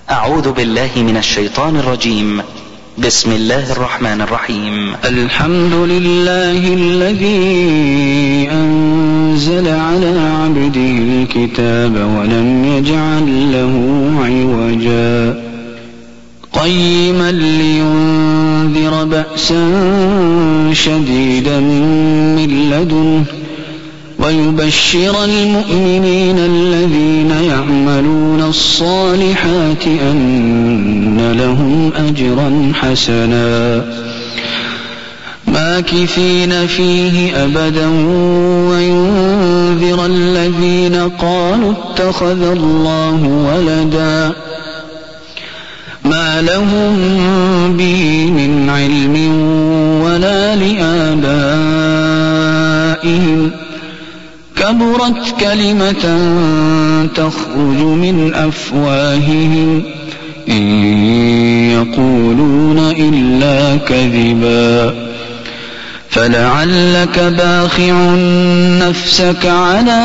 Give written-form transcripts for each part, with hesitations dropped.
أعوذ بالله من الشيطان الرجيم. بسم الله الرحمن الرحيم. الحمد لله الذي أنزل على عبده الكتاب ولم يجعل له عوجا قيما لينذر بأسا شديدا من لدنه ويبشر المؤمنين الذين يعملون الصالحات أن لهم أجرا حسنا ماكثين فيه أبدا وينذر الذين قالوا اتخذ الله ولدا ما لهم به من علم ولا لآبائهم كبرت كلمة تخرج من أفواههم إن يقولون إلا كذبا فلعلك باخع نفسك على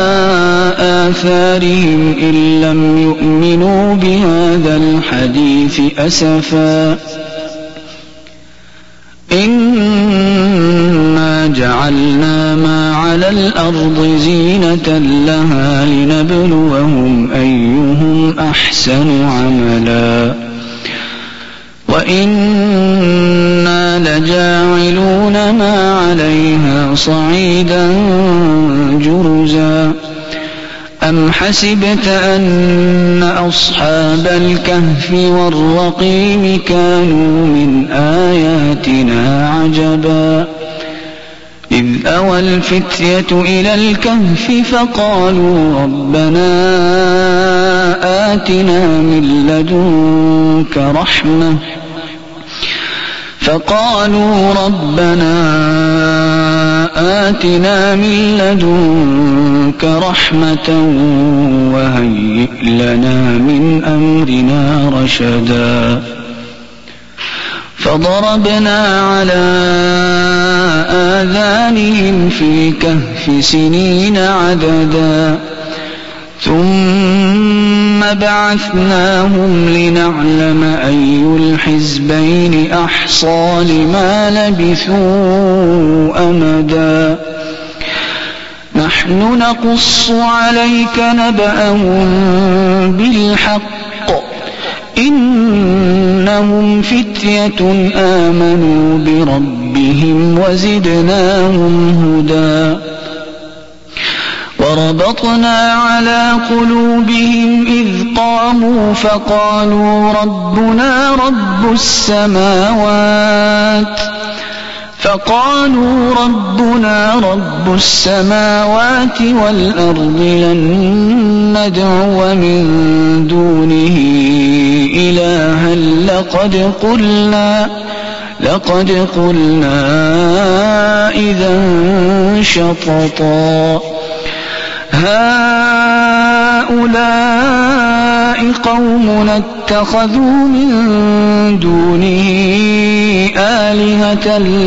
آثارهم إن لم يؤمنوا بهذا الحديث أسفا إنا جعلنا ما على الأرض زينة لها لنبلوهم أيهم أحسن عملا وإنا لجاعلون ما عليها صعيدا جرزا أم حسبت أن أصحاب الكهف والرقيم كانوا من آياتنا عجبا إذ أوى الفتية إلى الكهف فقالوا ربنا آتنا من لدنك رحمة وهيئ لنا من أمرنا رشدا فضربنا على آذانهم في الكهف سنين عددا ثم بعثناهم لنعلم أي الحزبين أحصى لما لبثوا أمدا نحن نقص عليك نبأهم بالحق إنهم فتية آمنوا بربهم وزدناهم هدى وربطنا على قلوبهم إذ قاموا فقالوا ربنا رب السماوات والأرض لن ندعو من دونه إلها لقد قلنا إذا شططا هؤلاء قومنا اتخذوا من دونه آلهة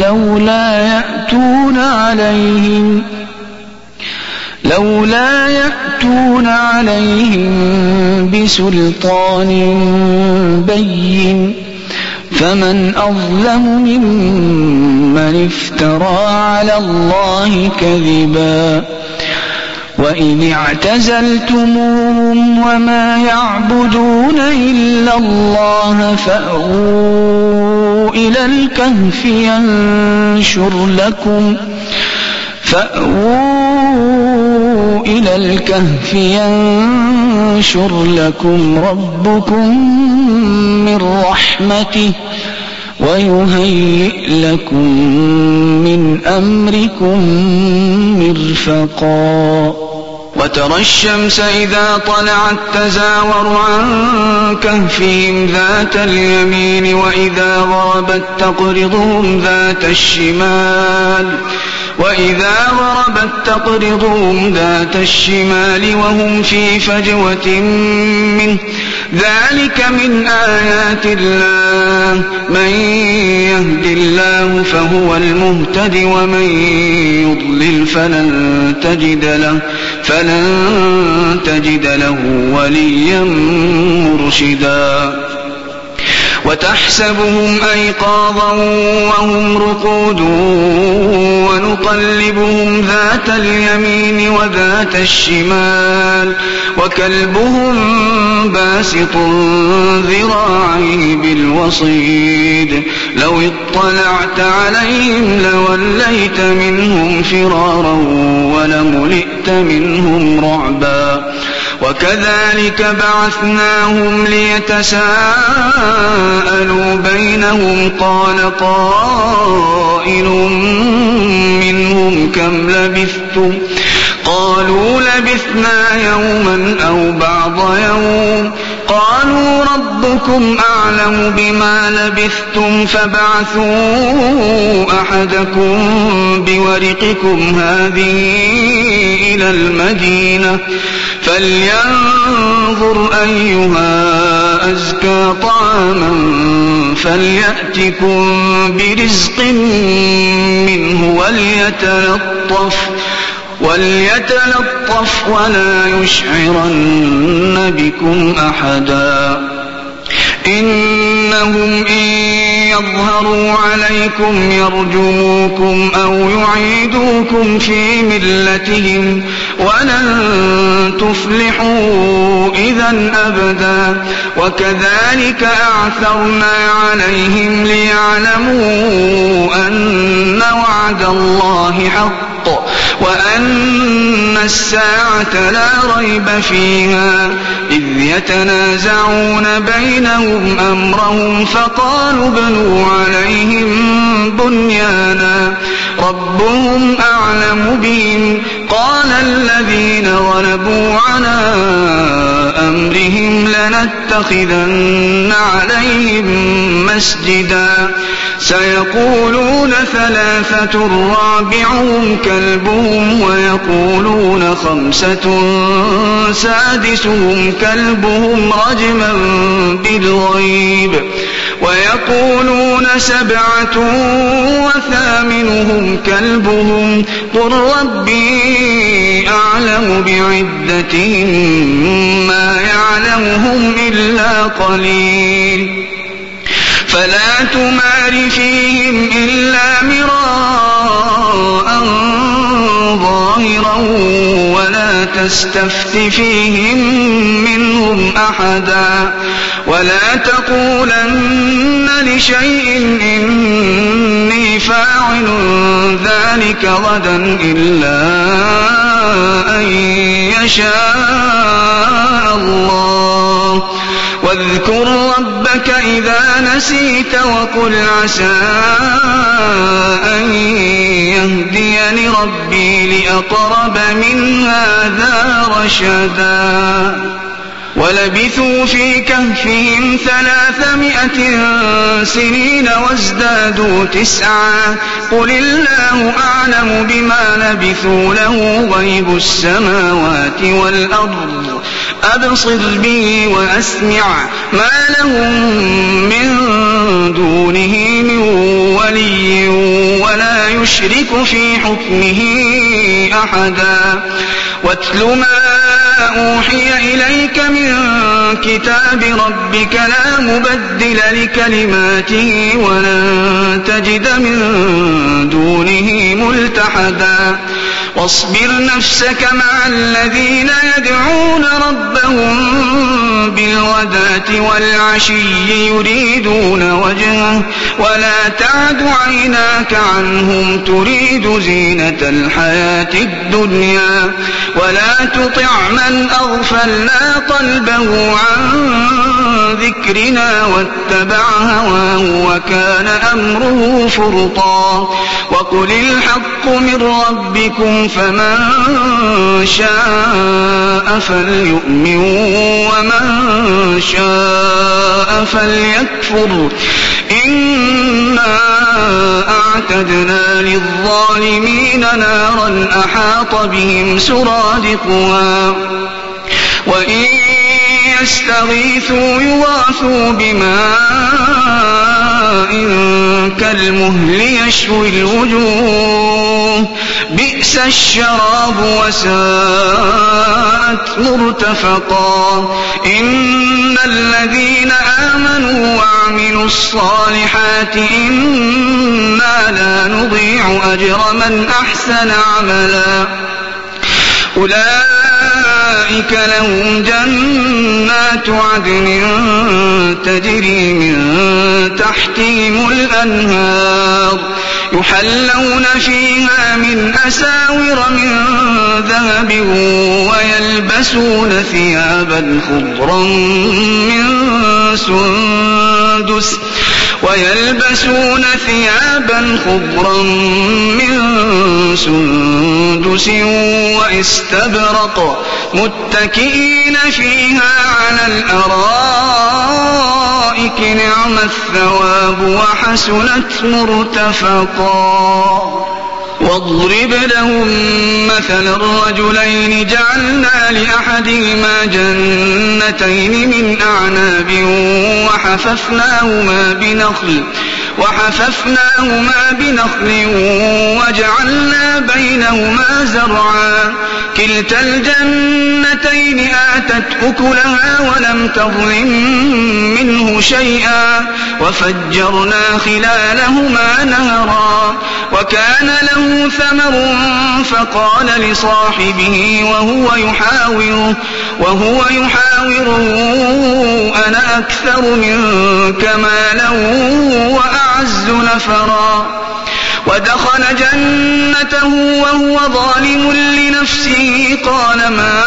لولا يأتون عليهم بسلطان بين فمن أظلم ممن افترى على الله كذبا وإذ اعتزلتموهم وما يعبدون إلا الله فأووا إلى الكهف ينشر لكم ربكم من رحمته ويهيئ لكم من أمركم مرفقا وترى الشمس إذا طلعت تزاور عن كهفهم ذات اليمين وإذا غربت تقرضهم ذات الشمال وهم في فجوة منه ذلك من آيات الله من يهد الله فهو المهتد ومن يضلل فلن تجد له وليا مرشدا وتحسبهم أيقاظا وهم رقود ونقلبهم ذات اليمين وذات الشمال وكلبهم باسط ذراعيه بالوصيد لو اطلعت عليهم لوليت منهم فرارا ولملئت منهم رعبا وكذلك بعثناهم ليتساءلوا بينهم قال قائل منهم كم لبثتم قالوا لبثنا يوما أو بعض يوم قالوا ربكم أعلم بما لبثتم فابعثوا أحدكم بورقكم هذه إلى المدينة فلينظر أيها أزكى طعاما فليأتكم برزق منه وليتلطف ولا يشعرن بكم أحدا إنهم إن يظهروا عليكم يرجموكم أو يعيدوكم في ملتهم ولن تفلحوا إذا أبدا وكذلك أعثرنا عليهم ليعلموا أن وعد الله حق وأن الساعة لا ريب فيها إذ يتنازعون بينهم أمرهم فقالوا ابنوا عليهم بنيانا ربهم أعلم بهم قال الذين غلبوا على أمرهم لنتخذن عليهم مسجدا سيقولون ثلاثة رابعهم كلبهم ويقولون خمسة سادسهم كلبهم رجما بالغيب ويقولون سبعة وثامنهم كلبهم قل ربي أعلم بعدتهم ما يعلمهم إلا قليل فلا تمار فيهم إلا مراء ظاهرا ولا تستفت فيهم منهم أحدا ولا تقولن لشيء إني فاعل ذلك غدا إلا أن يشاء الله واذكر ربك إذا نسيت وقل عسى أن يهديني ربي لأقرب من هذا رشدا ولبثوا في كهفهم 300 سنين وازدادوا 9 قل الله أعلم بما لبثوا له غيب السماوات والأرض أبصر به وأسمع ما لهم من دونه من ولي ولا يشرك في حكمه أحدا واتل ما أوحي إليك من كتاب ربك لا مبدل لكلماته ولن تجد من دونه ملتحدا واصبر نفسك مع الذين يدعون ربهم بالغداة والعشي يريدون وجهه ولا تعد عيناك عنهم تريد زينة الحياة الدنيا ولا تطع من أغفلنا قلبه عن ذكرنا واتبع هواه وكان أمره فرطا وقل الحق من ربكم فمن شاء فليؤمن ومن شاء فليكفر إنا أعتدنا للظالمين نارا أحاط بهم سرادقها وإن يستغيثوا يغاثوا بماء كالمهل يشوي الوجوه بئس الشراب وساءت مرتفقا إن الذين آمنوا وعملوا الصالحات إنا لا نضيع أجر من أحسن عملا أولئك لهم جنات عدن تجري من تحتهم الأنهار يحلون فيها من أساور من ذهب ويلبسون ثيابا خضرا من سندس واستبرق متكئين فيها على الأرائك نعم الثواب وحسنت مرتفقا واضرب لهم مثل الرجلين جعلنا لأحدهما جنتين من أعناب وحففناهما بنخل وجعلنا بينهما زرعا كلتا الجنتين آتت أكلها ولم تظلم منه شيئا وفجرنا خلالهما نهرا وكان له ثمر فقال لصاحبه وهو يحاوره أنا أكثر منك مالا وأعز نفرا ودخل جنته وهو ظالم لنفسه قال ما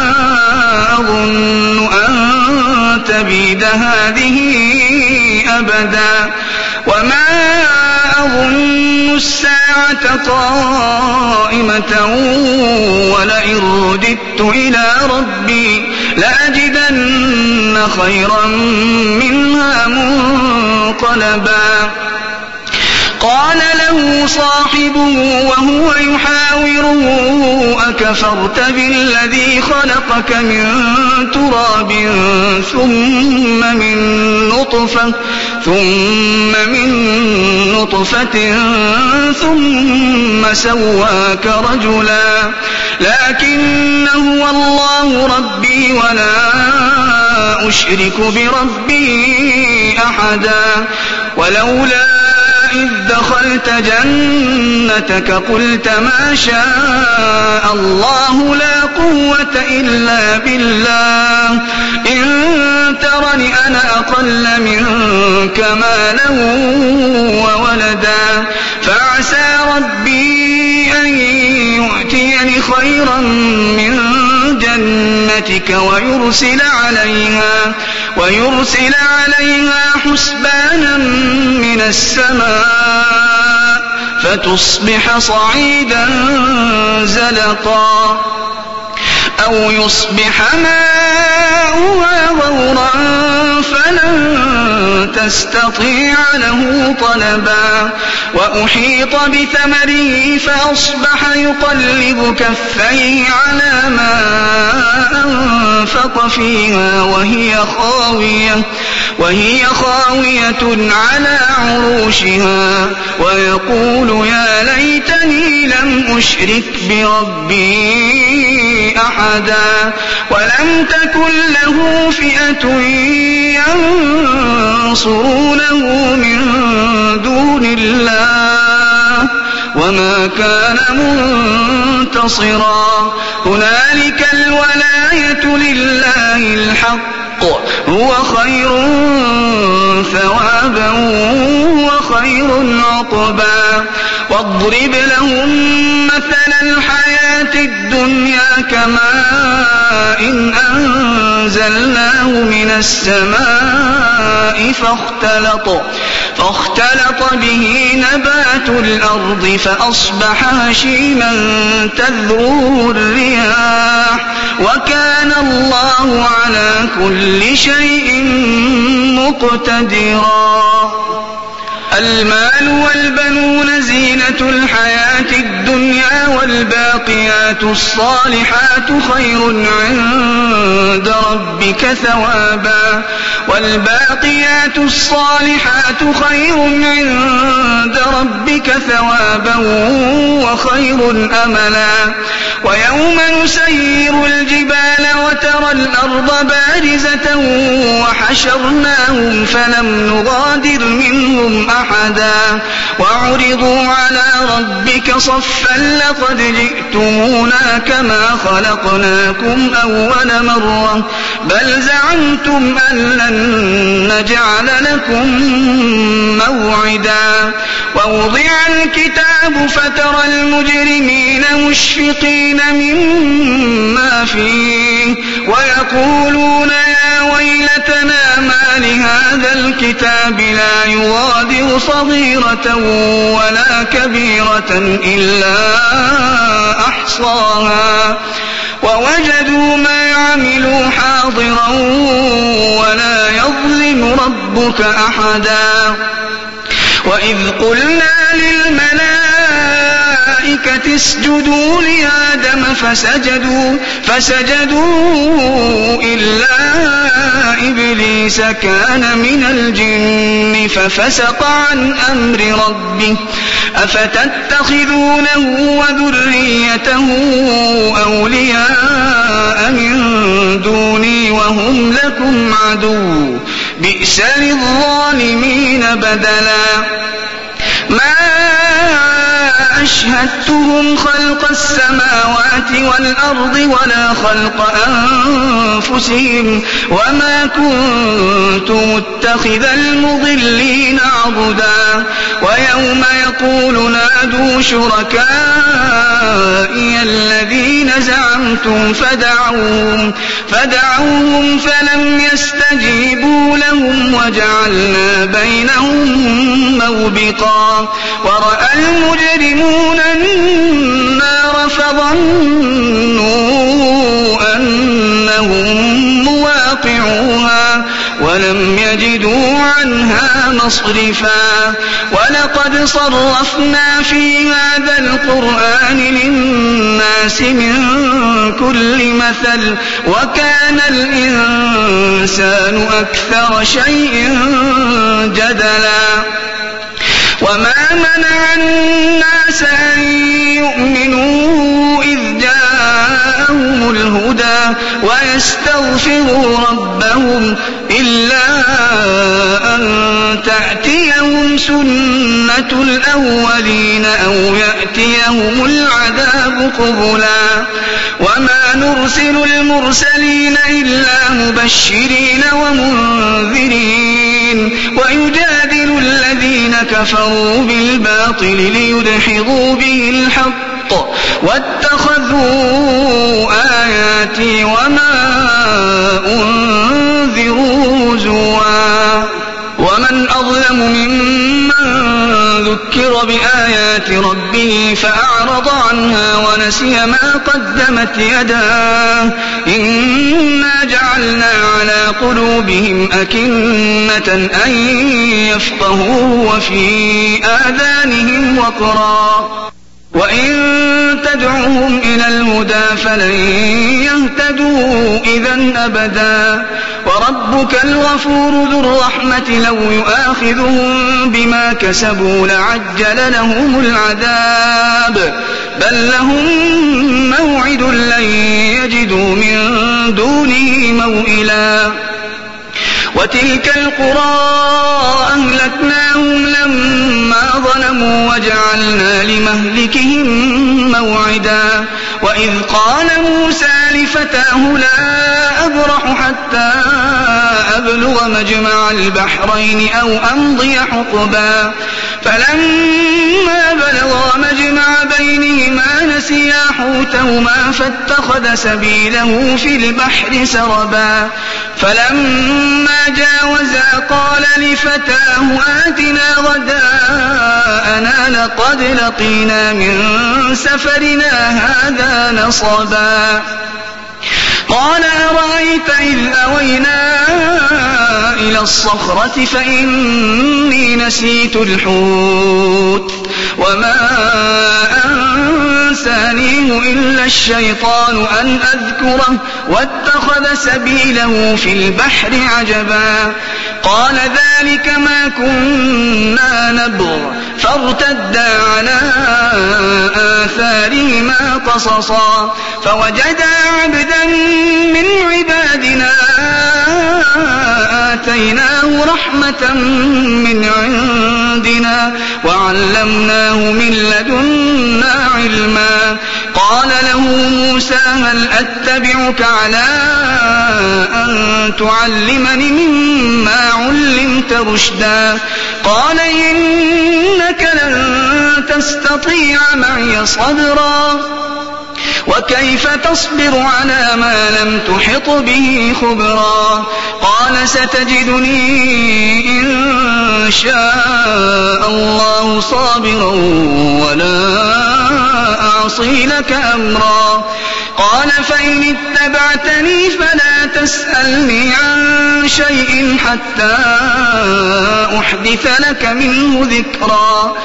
أظن أن تبيد هذه أبدا وما أظن الساعة قائمة ولئن رددت إلى ربي لأجدن خيرا منها منقلبا قال له صاحبه وهو يحاوره أكفرت بالذي خلقك من تراب ثم من نطفة ثم سواك رجلا لكن هو الله ربي ولا أشرك بربي أحدا ولولا إذ دخلت جنتك قلت ما شاء الله لا قوة إلا بالله إن ترني أنا أقل منك مالا وولدا فعسى ربي أن يؤتيني خيرا من جنتك ويرسل عليها حسبانا من السماء فتصبح صعيدا زلقا أو يصبح ماؤها غورا فلن تستطيع له طلبا وأحيط بثمره فأصبح يقلب كفيه على ما أنفق فيها وهي خاوية على عروشها ويقول يا ليتني لم أشرك بربي أحدا ولم تكن له فئة ينصرونه من دون الله وما كان منتصرا هنالك الولاية لله الحق هو خير ثوابا وخير عقبا واضرب لهم مثل الحياة الدنيا كماء أنزلناه من السماء فاختلط به نبات الأرض فأصبح هشيما تذروه الرياح وكان الله على كل شيء مقتدرا المال والبنون زينة الحياة الدنيا والباقيات الصالحات خير عند ربك ثوابا وخير أملا ويوم نسير الجبال وترى الأرض بارزة وحشرناهم فلم نغادر منهم أحدا وعرضوا على ربك صفا لقد جئتمونا كما خلقناكم أول مرة بل زعمتم أن لن نجعل لكم موعدا ووضع الكتاب فترى المجرمين مشفقين مما فيه ويقولون يا ويلتنا ما لهذا الكتاب لا يغادر صغيرة ولا كبيرة إلا أحصاها ووجدوا ما عملوا حاضرا ولا يظلم ربك أحدا وإذ قلنا للملائكة اسجدوا لآدم فسجدوا إلا إبليس كان من الجن ففسق عن أمر ربه أفتتخذونه وذريته أولياء من دوني وهم لكم عدو بئس للظالمين بدلا ما أشهدتهم خلق السماوات والأرض ولا خلق أنفسهم وما كنت متخذ المضلين عضدا ويوم يقول نادوا شركائي الذين زعمتم فدعوهم فلم يستجيبوا لهم وجعلنا بينهم موبقا ورأى المجرمون النار فظنوا أنهم مواقعوها ولم يجدوا عنها مصرفا ولقد صرفنا في هذا القرآن للناس من كل مثل وكان الإنسان أكثر شيء جدلا وما منع الناس أن يؤمنوا إذ جاءهم الهدى ويستغفروا ربهم إلا أن تأتيهم سنة الأولين أو يأتيهم العذاب قبلا وما نرسل المرسلين إلا مبشرين ومنذرين ويجادل الذين كفروا بالباطل ليدحضوا به الحق واتخذوا آياتي وما أنذروا هزوا ومن أظلم ممن ذكر بآيات ربه فأعرض عنها ونسي ما قدمت يداه إنا جعلنا على قلوبهم أكنة أن يفقهوا وفي آذانهم وقرا وإن تدعوهم إلى الهدى فلن يهتدوا إذا أبدا وربك الغفور ذو الرحمة لو يؤاخذهم بما كسبوا لعجل لهم العذاب بل لهم موعد لن يجدوا من دونه موئلا وتلك القرى أهلكناهم لما ظلموا وجعلنا لمهلكهم موعدا وإذ قال موسى لفتاه لا أبرح حتى أبلغ مجمع البحرين أو أمضي حقبا فلما بلغا مجمع بينهما نسيا حوتهما فاتخذ سبيله في البحر سربا فلما جاوزا قال لفتاه آتنا غداءنا لقد لقينا من سفرنا هذا نصبا قال أرأيت إذ أوينا إلى الصخرة فإني نسيت الحوت وما أنسانيه إلا الشيطان أن أذكره واتخذ سبيله في البحر عجبا قال ذلك ما كنا نبغ فارتدا على آثارهما قصصا فوجدا عبدا من عبادنا آتيناه رحمة من عندنا وعلمناه من لدنا علما قال له موسى هل أتبعك على أن تعلمني مما علمت رشدا قال إنك لن تستطيع معي صبرا وكيف تصبر على ما لم تحط به خبرا قال ستجدني إن شاء الله صابرا ولا أعصي لك أمرا قال فإن اتبعتني فلا تسألني عن شيء حتى أحدث لك منه ذكرا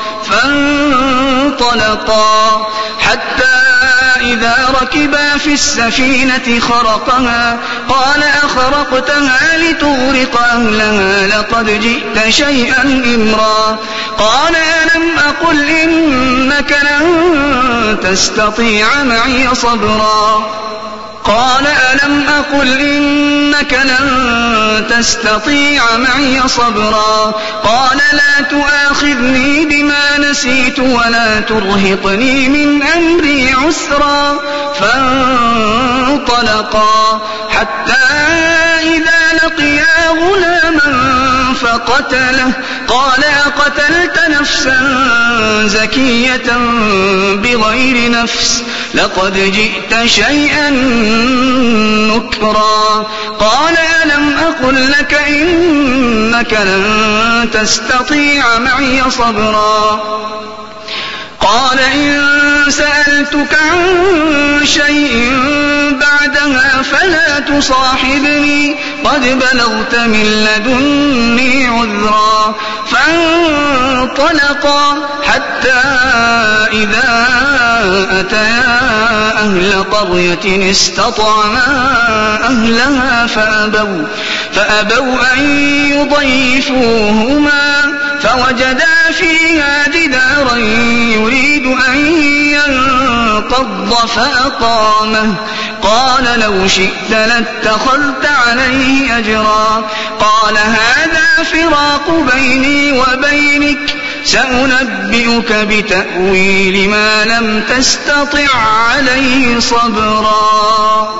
فانطلقا حتى إذا ركبا في السفينة خرقها قال أخرقتها لتغرق أهلها لقد جئت شيئا إمرا قال ألم أقل إنك لن تستطيع معي صبرا قال ألم أقل إنك لن تستطيع معي صبرا قال لا تؤاخذني بما نسيت ولا ترهقني من أمري عسرا فانطلقا حتى إذا لقيا غلاما فقتله قال أقتلت نفسا زكية بغير نفس لقد جئت شيئا نكرا قال ألم أقل لك إنك لن تستطيع معي صبرا قال إن سألتك عن شيء بعدها فلا تصاحبني قد بلغت من لدني عذرا فانطلقا حتى إذا أتيا أهل قرية استطعما أهلها فأبوا أن يضيفوهما فوجدا فيها جدارا يريد أن ينقض فأقامه قال لو شئت لاتخذت عليه أجرا قال هذا فراق بيني وبينك سأنبئك بتأويل ما لم تستطع عليه صبرا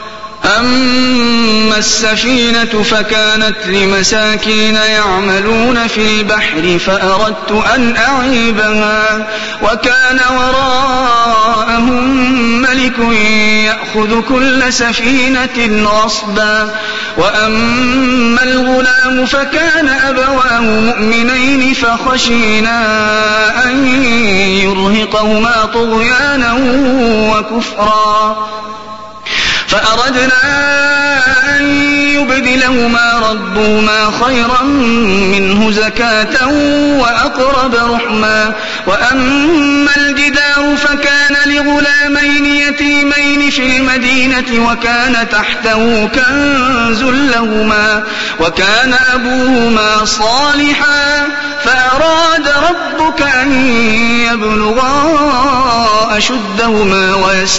أما السفينة فكانت لمساكين يعملون في البحر فأردت أن أعيبها وكان وراءهم ملك يأخذ كل سفينة غصبا وأما الغلام فكان أبواه مؤمنين فخشينا أن يرهقهما طغيانا وكفرا فأردنا أن يبدلهما ربهما خيرا منه زكاة وأقرب رحما وأما الجدار فكان لغلامين يتيمين في المدينة وكان تحته كنز لهما وكان أبوهما صالحا فأراد ربك أن يبلغا أشدهما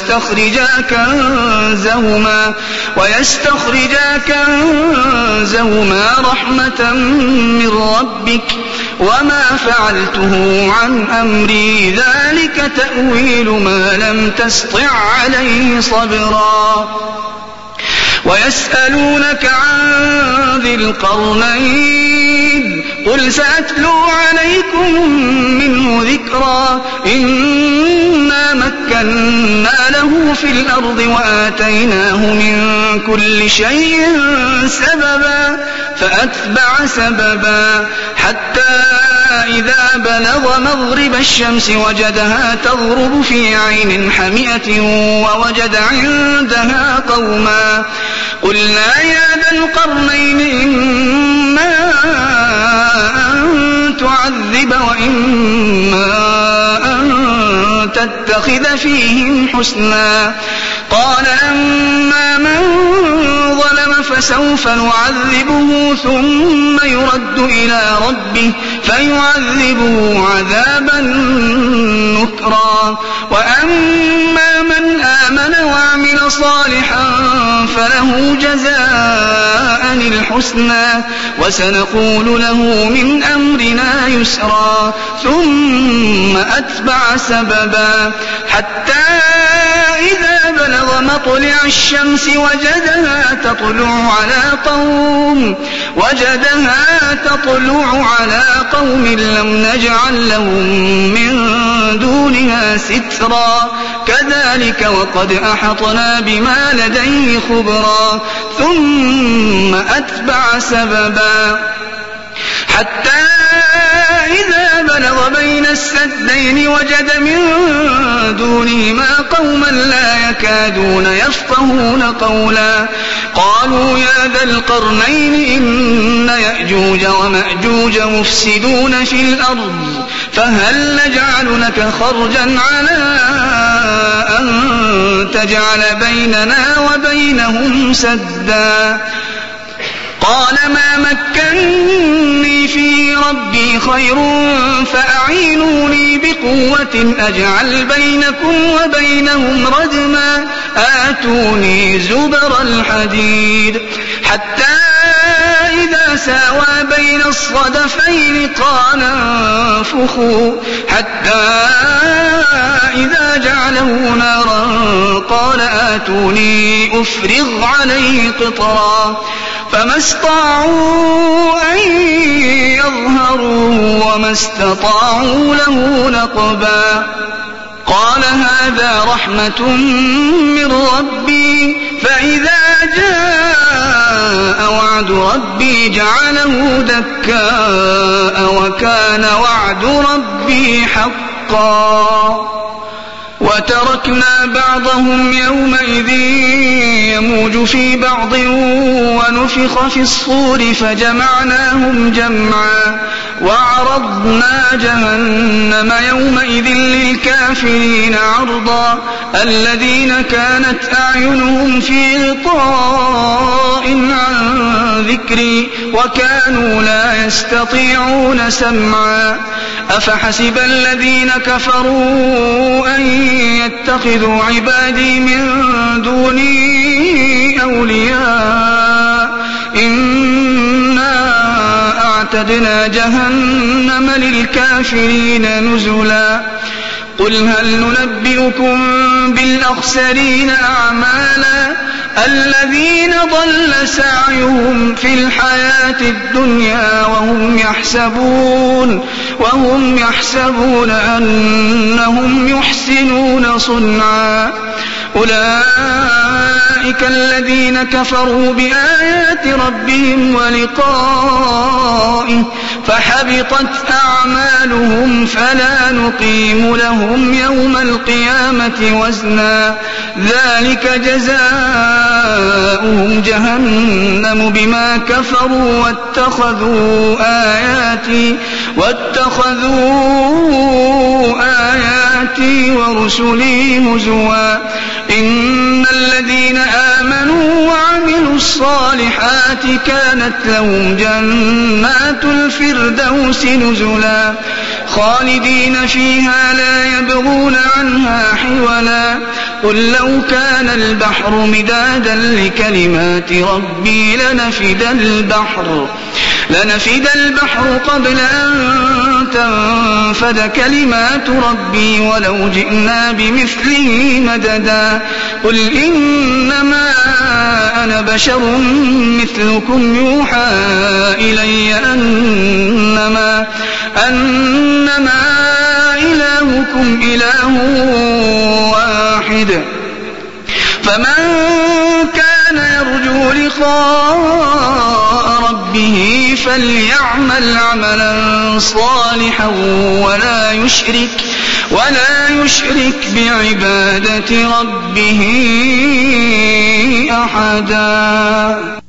ويستخرجا كنزهما رحمة من ربك وما فعلته عن أمري ذلك تأويل ما لم تسطع عليه صبرا ويسألونك عن ذي القرنين قل سأتلو عليكم منه ذكرا إنا مكنا له في الأرض وآتيناه من كل شيء سببا فأتبع سببا حتى إذا بلغ مغرب الشمس وجدها تغرب في عين حمئة ووجد عندها قوما قلنا يا ذا القرنين إما أن تعذب وإما أن تتخذ فيهم حسنا قال أما من ظلم فسوف نعذبه ثم يرد إلى ربه فيعذبه عذابا نكرا وأما من آمن وعمل صالحا فله جزاء الحسنى وسنقول له من أمرنا يسرا ثم أتبع سببا حتى إذا بلغ مطلع الشمس وجدها تطلع على قوم لم نجعل لهم من دونها سترا كذلك وقد أحطنا بما لديه خبرا ثم أتبع سببا حتى إذا بلغ بين السدين وجد من دونهما قوما لا يكادون يفقهون قولا قالوا يا ذا القرنين إن يأجوج ومأجوج مفسدون في الأرض فهل نجعل لك خرجا على أن تجعل بيننا وبينهم سدا قال ما مكني في ربي خير فأعينوني بقوة أجعل بينكم وبينهم ردما آتوني زبر الحديد حتى إذا ساوى بين الصدفين قال انفخوا حتى إذا جعله نارا قال آتوني أفرغ عليه قطرا فما استطاعوا أن يظهروا وما استطاعوا له نقبا قال هذا رحمة من ربي فإذا جاء وعد ربي جعله دكاء وكان وعد ربي حقا وتركنا بعضهم يومئذ يموج في بعض ونفخ في الصور فجمعناهم جمعا وعرضنا جهنم يومئذ للكافرين عرضا الذين كانت أعينهم في غطاء عن ذكري وكانوا لا يستطيعون سمعا أفحسب الذين كفروا أن يتخذوا عبادي من دوني أولياء إنا أعتدنا جهنم للكافرين نزلا قل هل ننبئكم بالأخسرين أعمالا الذين ضل سعيهم في الحياة الدنيا وهم يحسبون أنهم يحسنون صنعا أولئك الذين كفروا بآيات ربهم ولقائه فحبطت أعمالهم فلا نقيم لهم يوم القيامة وزنا ذلك جزاؤهم جهنم بما كفروا واتخذوا آياتي ورسلي هزوا إن الذين آمنوا وعملوا الصالحات كانت لهم جنات الفردوس نزلا خالدين فيها لا يبغون عنها حولا قل لو كان البحر مدادا لكلمات ربي لنفد البحر قبل أن تنفد كلمات ربي ولو جئنا بمثله مددا قل إنما أنا بشر مثلكم يوحى إلي أنما إلهكم إله واحد فمن كان يرجو لقاء ربه ربه فليعمل عملا صالحا ولا يشرك بعبادة ربه أحدا.